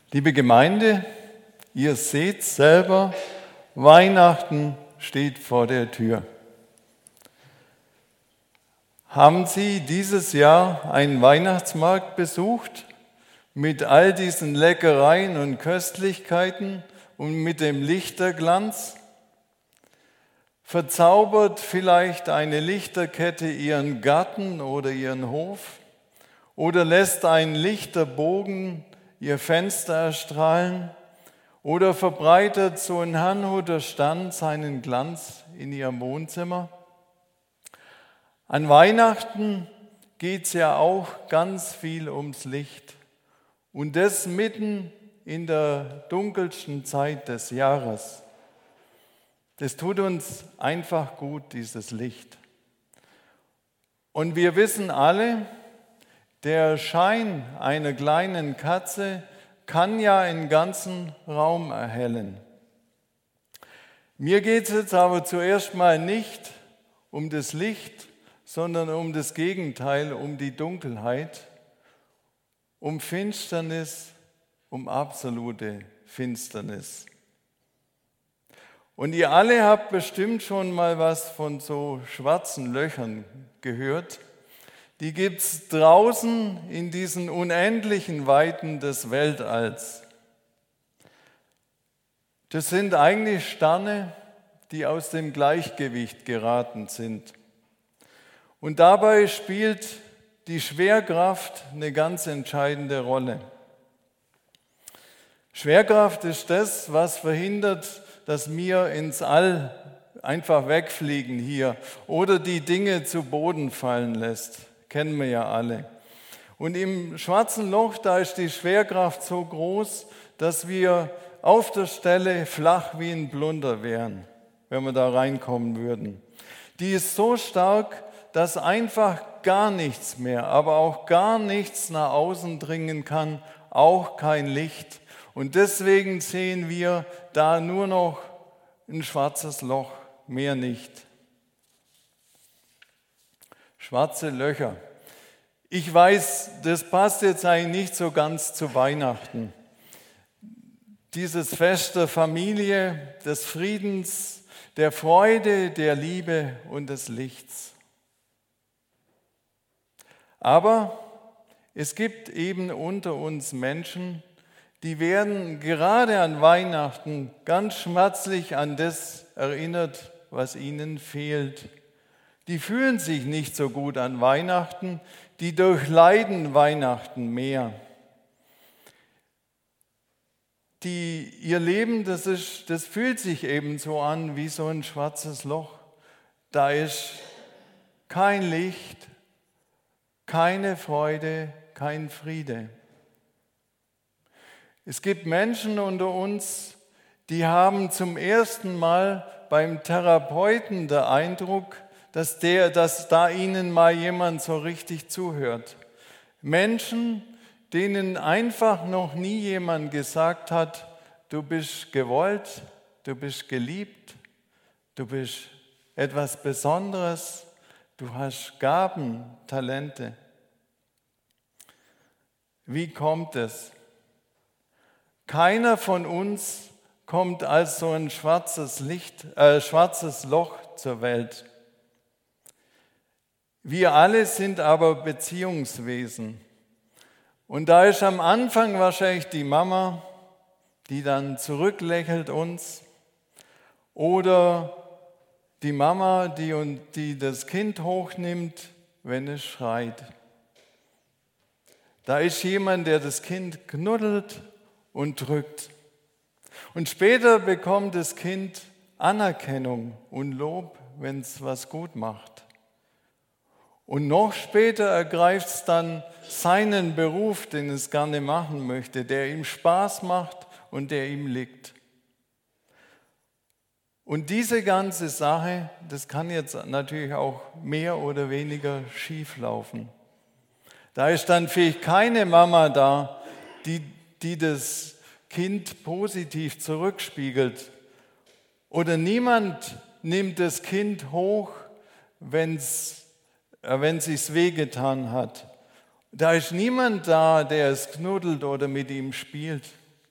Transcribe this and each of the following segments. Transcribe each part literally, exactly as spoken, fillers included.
Liebe Gemeinde, ihr seht selber, Weihnachten steht vor der Tür. Haben Sie dieses Jahr einen Weihnachtsmarkt besucht mit all diesen Leckereien und Köstlichkeiten und mit dem Lichterglanz? Verzaubert vielleicht eine Lichterkette Ihren Garten oder Ihren Hof? Oder lässt ein Lichterbogen Ihr Fenster erstrahlen? Oder verbreitet so ein Herrnhuter Stern seinen Glanz in Ihrem Wohnzimmer? An Weihnachten geht es ja auch ganz viel ums Licht. Und das mitten in der dunkelsten Zeit des Jahres. Das tut uns einfach gut, dieses Licht. Und wir wissen alle, der Schein einer kleinen Kerze kann ja einen ganzen Raum erhellen. Mir geht es jetzt aber zuerst mal nicht um das Licht, sondern um das Gegenteil, um die Dunkelheit, um Finsternis, um absolute Finsternis. Und ihr alle habt bestimmt schon mal was von so schwarzen Löchern gehört. Die gibt es draußen in diesen unendlichen Weiten des Weltalls. Das sind eigentlich Sterne, die aus dem Gleichgewicht geraten sind. Und dabei spielt die Schwerkraft eine ganz entscheidende Rolle. Schwerkraft ist das, was verhindert, dass wir ins All einfach wegfliegen hier oder die Dinge zu Boden fallen lässt. Kennen wir ja alle. Und im schwarzen Loch, da ist die Schwerkraft so groß, dass wir auf der Stelle flach wie ein Plunder wären, wenn wir da reinkommen würden. Die ist so stark, dass einfach gar nichts mehr, aber auch gar nichts nach außen dringen kann, auch kein Licht. Und deswegen sehen wir da nur noch ein schwarzes Loch, mehr nicht. Schwarze Löcher. Ich weiß, das passt jetzt eigentlich nicht so ganz zu Weihnachten. Dieses Fest der Familie, des Friedens, der Freude, der Liebe und des Lichts. Aber es gibt eben unter uns Menschen, die werden gerade an Weihnachten ganz schmerzlich an das erinnert, was ihnen fehlt. Die fühlen sich nicht so gut an Weihnachten, die durchleiden Weihnachten mehr. Die, ihr Leben, das, ist, das fühlt sich eben so an wie so ein schwarzes Loch. Da ist kein Licht, keine Freude, kein Friede. Es gibt Menschen unter uns, die haben zum ersten Mal beim Therapeuten den Eindruck, dass, der, dass da ihnen mal jemand so richtig zuhört. Menschen, denen einfach noch nie jemand gesagt hat, du bist gewollt, du bist geliebt, du bist etwas Besonderes, du hast Gaben, Talente. Wie kommt es? Keiner von uns kommt als so ein schwarzes Licht, äh, schwarzes Loch zur Welt. Wir alle sind aber Beziehungswesen. Und da ist am Anfang wahrscheinlich die Mama, die dann zurücklächelt uns, oder die Mama, die, die das Kind hochnimmt, wenn es schreit. Da ist jemand, der das Kind knuddelt und drückt. Und später bekommt das Kind Anerkennung und Lob, wenn es was gut macht. Und noch später ergreift es dann seinen Beruf, den es gerne machen möchte, der ihm Spaß macht und der ihm liegt. Und diese ganze Sache, das kann jetzt natürlich auch mehr oder weniger schief laufen. Da ist dann vielleicht keine Mama da, die, die das Kind positiv zurückspiegelt. Oder niemand nimmt das Kind hoch, wenn's, äh, wenn es sich wehgetan hat. Da ist niemand da, der es knuddelt oder mit ihm spielt.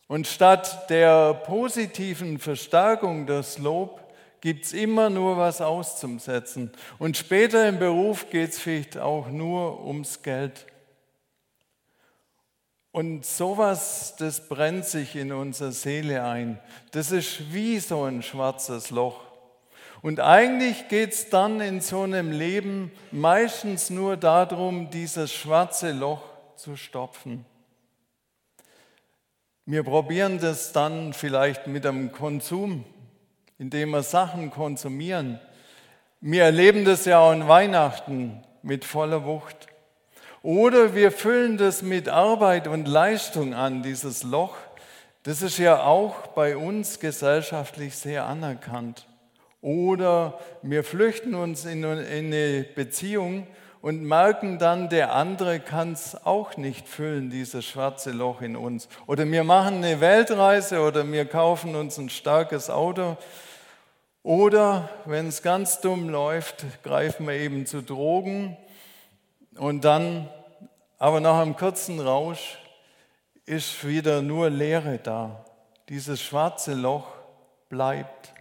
Und statt der positiven Verstärkung des Lob gibt es immer nur was auszusetzen. Und später im Beruf geht es vielleicht auch nur ums Geld. Und sowas, das brennt sich in unsere Seele ein. Das ist wie so ein schwarzes Loch. Und eigentlich geht es dann in so einem Leben meistens nur darum, dieses schwarze Loch zu stopfen. Wir probieren das dann vielleicht mit dem Konsum, indem wir Sachen konsumieren. Wir erleben das ja auch an Weihnachten mit voller Wucht. Oder wir füllen das mit Arbeit und Leistung an, dieses Loch. Das ist ja auch bei uns gesellschaftlich sehr anerkannt. Oder wir flüchten uns in eine Beziehung und merken dann, der andere kann es auch nicht füllen, dieses schwarze Loch in uns. Oder wir machen eine Weltreise oder wir kaufen uns ein starkes Auto. Oder wenn es ganz dumm läuft, greifen wir eben zu Drogen. Und dann, aber nach einem kurzen Rausch, ist wieder nur Leere da. Dieses schwarze Loch bleibt.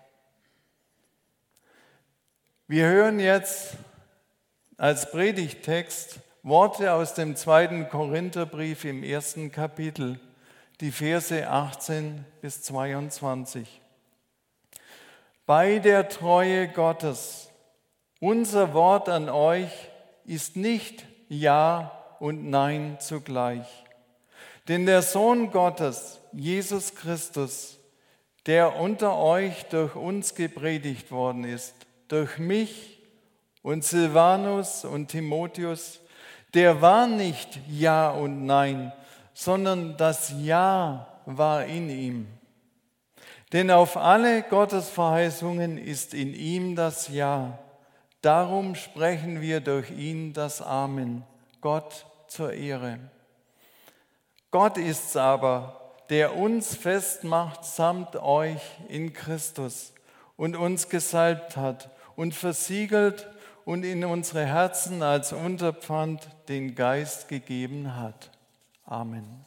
Wir hören jetzt als Predigttext Worte aus dem zweiten Korintherbrief im ersten Kapitel, die Verse achtzehn bis zweiundzwanzig. Bei der Treue Gottes, unser Wort an euch ist nicht Ja und Nein zugleich. Denn der Sohn Gottes, Jesus Christus, der unter euch durch uns gepredigt worden ist, durch mich und Silvanus und Timotheus, der war nicht Ja und Nein, sondern das Ja war in ihm. Denn auf alle Gottesverheißungen ist in ihm das Ja. Darum sprechen wir durch ihn das Amen, Gott zur Ehre. Gott ist's aber, der uns festmacht samt euch in Christus und uns gesalbt hat und versiegelt und in unsere Herzen als Unterpfand den Geist gegeben hat. Amen.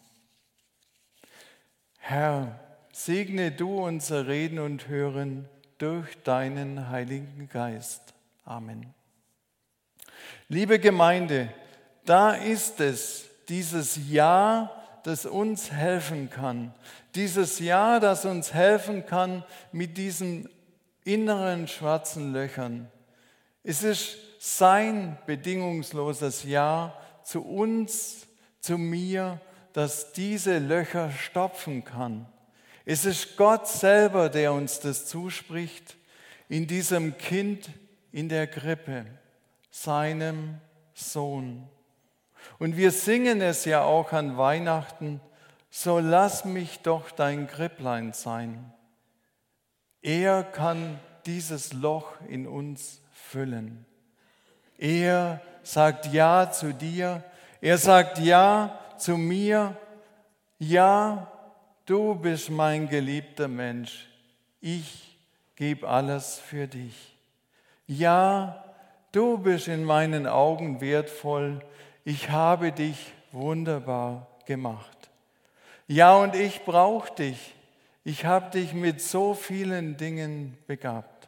Herr, segne du unser Reden und Hören durch deinen Heiligen Geist. Amen. Liebe Gemeinde, da ist es, dieses Ja, das uns helfen kann. Dieses Ja, das uns helfen kann mit diesen inneren schwarzen Löchern. Es ist sein bedingungsloses Ja zu uns, zu mir, das diese Löcher stopfen kann. Es ist Gott selber, der uns das zuspricht, in diesem Kind in der Krippe, seinem Sohn. Und wir singen es ja auch an Weihnachten, so lass mich doch dein Kripplein sein. Er kann dieses Loch in uns füllen. Er sagt Ja zu dir, er sagt Ja zu mir, ja, du bist mein geliebter Mensch, ich gebe alles für dich. Ja, du bist in meinen Augen wertvoll, ich habe dich wunderbar gemacht. Ja, und ich brauche dich. Ich habe dich mit so vielen Dingen begabt.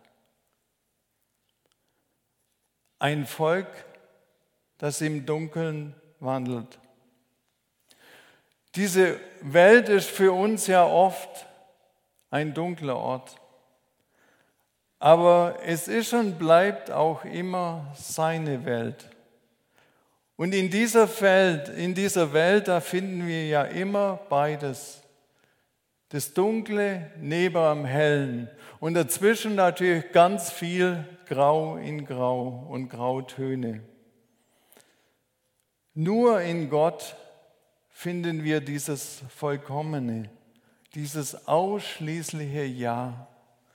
Ein Volk, das im Dunkeln wandelt. Diese Welt ist für uns ja oft ein dunkler Ort. Aber es ist und bleibt auch immer seine Welt. Und in dieser Welt, in dieser Welt, da finden wir ja immer beides. Das Dunkle neben am Hellen und dazwischen natürlich ganz viel Grau in Grau und Grautöne. Nur in Gott finden wir dieses Vollkommene, dieses ausschließliche Ja.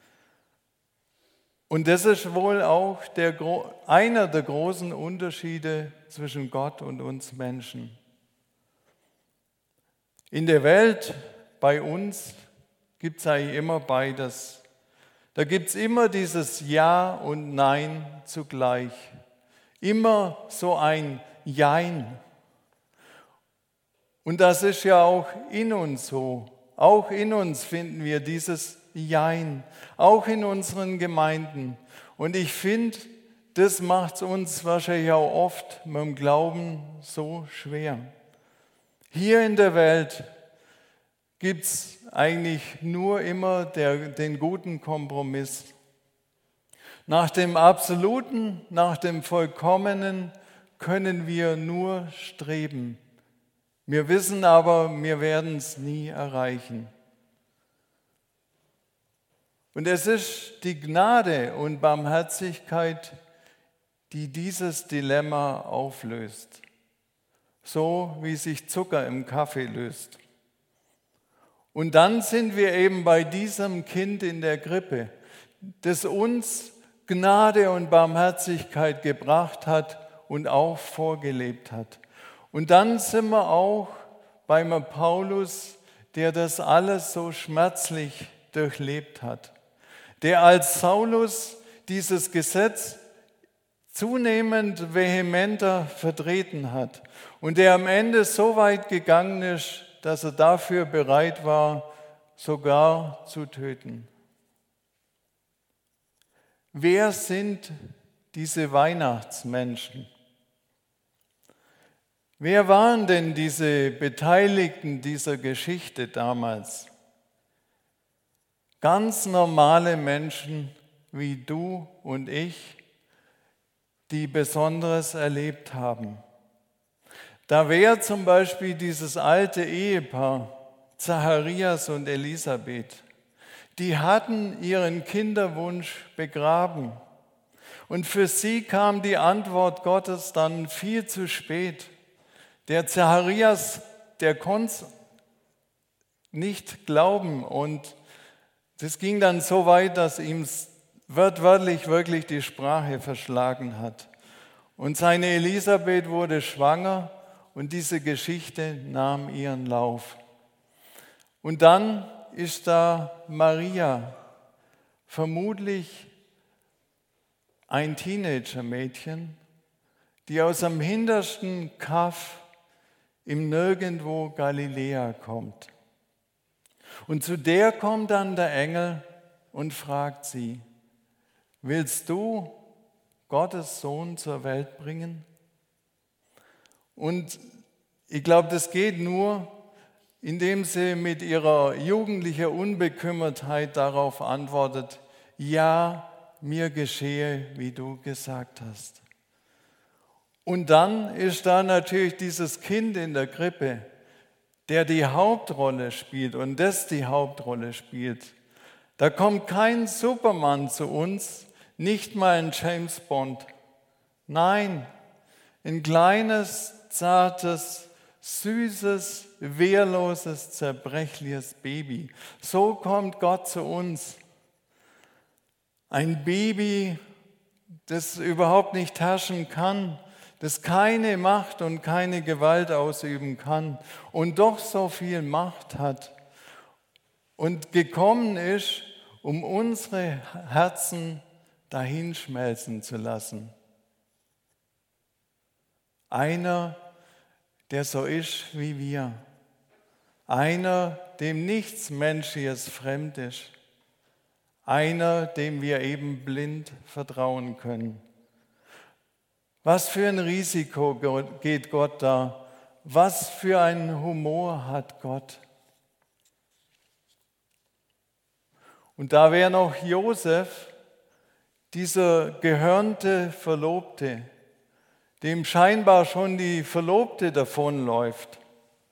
Und das ist wohl auch der, einer der großen Unterschiede zwischen Gott und uns Menschen. In der Welt, bei uns, gibt es eigentlich immer beides. Da gibt es immer dieses Ja und Nein zugleich. Immer so ein Jein. Und das ist ja auch in uns so. Auch in uns finden wir dieses Jein, auch in unseren Gemeinden. Und ich finde, das macht es uns wahrscheinlich auch oft mit dem Glauben so schwer. Hier in der Welt gibt es eigentlich nur immer der, den guten Kompromiss. Nach dem Absoluten, nach dem Vollkommenen können wir nur streben. Wir wissen aber, wir werden es nie erreichen. Und es ist die Gnade und Barmherzigkeit, die dieses Dilemma auflöst. So wie sich Zucker im Kaffee löst. Und dann sind wir eben bei diesem Kind in der Krippe, das uns Gnade und Barmherzigkeit gebracht hat und auch vorgelebt hat. Und dann sind wir auch beim Paulus, der das alles so schmerzlich durchlebt hat, der als Saulus dieses Gesetz zunehmend vehementer vertreten hat und der am Ende so weit gegangen ist, dass er dafür bereit war, sogar zu töten. Wer sind diese Weihnachtsmenschen? Wer waren denn diese Beteiligten dieser Geschichte damals? Ganz normale Menschen wie du und ich, die Besonderes erlebt haben. Da wäre zum Beispiel dieses alte Ehepaar, Zacharias und Elisabeth, die hatten ihren Kinderwunsch begraben. Und für sie kam die Antwort Gottes dann viel zu spät. Der Zacharias, der konnte es nicht glauben und das ging dann so weit, dass ihm wortwörtlich wirklich die Sprache verschlagen hat. Und seine Elisabeth wurde schwanger und diese Geschichte nahm ihren Lauf. Und dann ist da Maria, vermutlich ein Teenager-Mädchen, die aus dem hintersten Kaff im Nirgendwo Galiläa kommt. Und zu der kommt dann der Engel und fragt sie, willst du Gottes Sohn zur Welt bringen? Und ich glaube, das geht nur, indem sie mit ihrer jugendlichen Unbekümmertheit darauf antwortet, ja, mir geschehe, wie du gesagt hast. Und dann ist da natürlich dieses Kind in der Krippe, der die Hauptrolle spielt und das die Hauptrolle spielt. Da kommt kein Superman zu uns, nicht mal ein James Bond. Nein, ein kleines, zartes, süßes, wehrloses, zerbrechliches Baby. So kommt Gott zu uns. Ein Baby, das überhaupt nicht herrschen kann, das keine Macht und keine Gewalt ausüben kann und doch so viel Macht hat und gekommen ist, um unsere Herzen dahinschmelzen zu lassen. Einer, der so ist wie wir. Einer, dem nichts Menschliches fremd ist. Einer, dem wir eben blind vertrauen können. Was für ein Risiko geht Gott da? Was für einen Humor hat Gott? Und da wäre noch Josef, dieser gehörnte Verlobte, dem scheinbar schon die Verlobte davonläuft.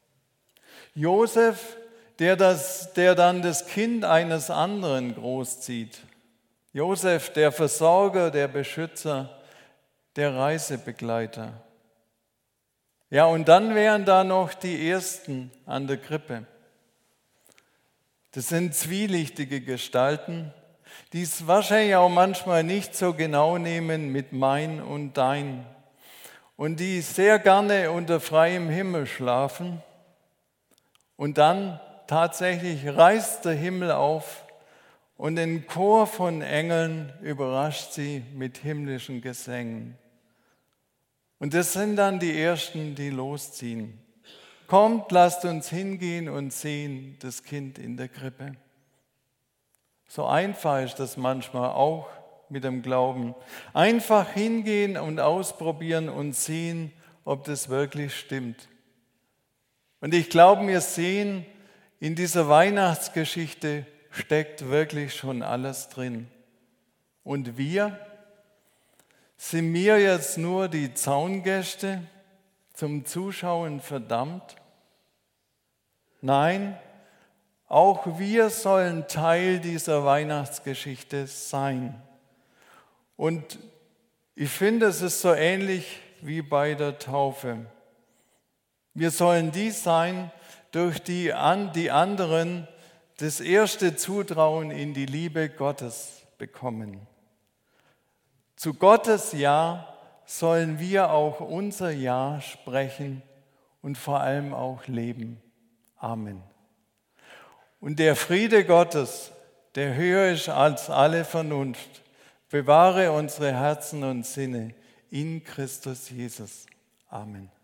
Josef, der, das, der dann das Kind eines anderen großzieht. Josef, der Versorger, der Beschützer, der Reisebegleiter. Ja, und dann wären da noch die Ersten an der Krippe. Das sind zwielichtige Gestalten, die es wahrscheinlich auch manchmal nicht so genau nehmen mit mein und dein und die sehr gerne unter freiem Himmel schlafen und dann tatsächlich reißt der Himmel auf und ein Chor von Engeln überrascht sie mit himmlischen Gesängen. Und das sind dann die Ersten, die losziehen. kommt, lasst uns hingehen und sehen das Kind in der Krippe. So einfach ist das manchmal auch mit dem Glauben. Einfach hingehen und ausprobieren und sehen, ob das wirklich stimmt. Und ich glaube, wir sehen, in dieser Weihnachtsgeschichte steckt wirklich schon alles drin. Und wir, sind wir jetzt nur die Zaungäste zum Zuschauen verdammt? Nein, auch wir sollen Teil dieser Weihnachtsgeschichte sein. Und ich finde, es ist so ähnlich wie bei der Taufe. Wir sollen die sein, durch die an, die anderen das erste Zutrauen in die Liebe Gottes bekommen. Zu Gottes Ja sollen wir auch unser Ja sprechen und vor allem auch leben. Amen. Und der Friede Gottes, der höher ist als alle Vernunft, bewahre unsere Herzen und Sinne in Christus Jesus. Amen.